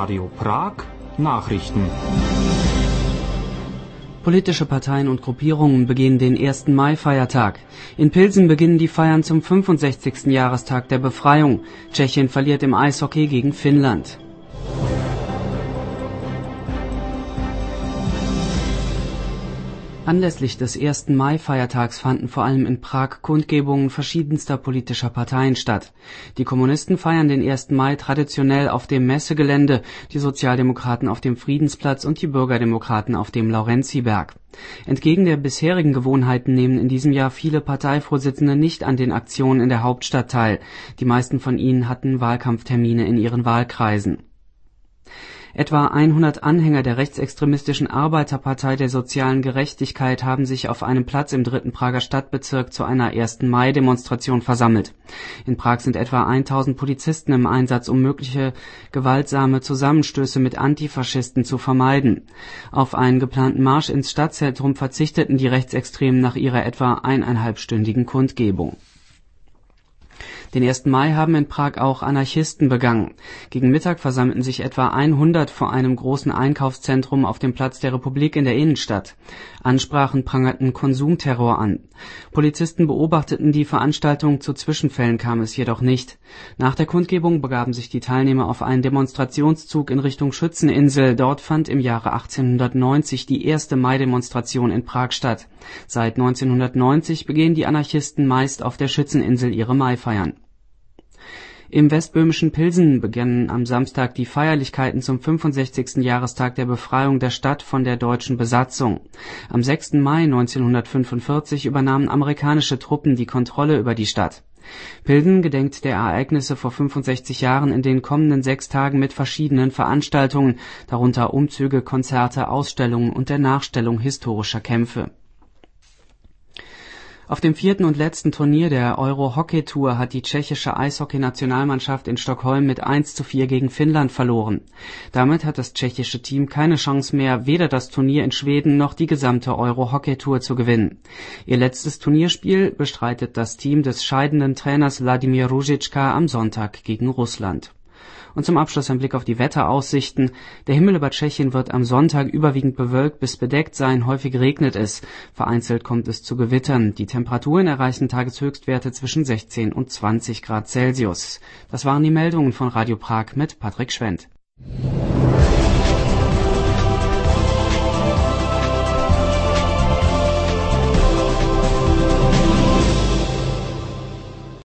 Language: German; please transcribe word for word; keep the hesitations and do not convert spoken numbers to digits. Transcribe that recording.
Radio Prag Nachrichten. Politische Parteien und Gruppierungen begehen den ersten Mai-Feiertag. In Pilsen beginnen die Feiern zum fünfundsechzigsten Jahrestag der Befreiung. Tschechien verliert im Eishockey gegen Finnland. Anlässlich des ersten Mai-Feiertags fanden vor allem in Prag Kundgebungen verschiedenster politischer Parteien statt. Die Kommunisten feiern den ersten Mai traditionell auf dem Messegelände, die Sozialdemokraten auf dem Friedensplatz und die Bürgerdemokraten auf dem Laurenziberg. Entgegen der bisherigen Gewohnheiten nehmen in diesem Jahr viele Parteivorsitzende nicht an den Aktionen in der Hauptstadt teil. Die meisten von ihnen hatten Wahlkampftermine in ihren Wahlkreisen. Etwa hundert Anhänger der rechtsextremistischen Arbeiterpartei der sozialen Gerechtigkeit haben sich auf einem Platz im dritten Prager Stadtbezirk zu einer ersten Mai-Demonstration versammelt. In Prag sind etwa tausend Polizisten im Einsatz, um mögliche gewaltsame Zusammenstöße mit Antifaschisten zu vermeiden. Auf einen geplanten Marsch ins Stadtzentrum verzichteten die Rechtsextremen nach ihrer etwa eineinhalbstündigen Kundgebung. Den ersten Mai haben in Prag auch Anarchisten begangen. Gegen Mittag versammelten sich etwa hundert vor einem großen Einkaufszentrum auf dem Platz der Republik in der Innenstadt. Ansprachen prangerten Konsumterror an. Polizisten beobachteten die Veranstaltung, zu Zwischenfällen kam es jedoch nicht. Nach der Kundgebung begaben sich die Teilnehmer auf einen Demonstrationszug in Richtung Schützeninsel. Dort fand im Jahre achtzehnhundertneunzig die erste Mai-Demonstration in Prag statt. Seit neunzehnhundertneunzig begehen die Anarchisten meist auf der Schützeninsel ihre Maifeiern. Im westböhmischen Pilsen begannen am Samstag die Feierlichkeiten zum fünfundsechzigsten Jahrestag der Befreiung der Stadt von der deutschen Besatzung. Am sechsten Mai neunzehnhundertfünfundvierzig übernahmen amerikanische Truppen die Kontrolle über die Stadt. Pilsen gedenkt der Ereignisse vor fünfundsechzig Jahren in den kommenden sechs Tagen mit verschiedenen Veranstaltungen, darunter Umzüge, Konzerte, Ausstellungen und der Nachstellung historischer Kämpfe. Auf dem vierten und letzten Turnier der Euro-Hockey-Tour hat die tschechische Eishockey-Nationalmannschaft in Stockholm mit eins zu vier gegen Finnland verloren. Damit hat das tschechische Team keine Chance mehr, weder das Turnier in Schweden noch die gesamte Euro-Hockey-Tour zu gewinnen. Ihr letztes Turnierspiel bestreitet das Team des scheidenden Trainers Vladimir Růžička am Sonntag gegen Russland. Und zum Abschluss ein Blick auf die Wetteraussichten. Der Himmel über Tschechien wird am Sonntag überwiegend bewölkt bis bedeckt sein, häufig regnet es. Vereinzelt kommt es zu Gewittern. Die Temperaturen erreichen Tageshöchstwerte zwischen sechzehn und zwanzig Grad Celsius. Das waren die Meldungen von Radio Prag mit Patrick Schwendt.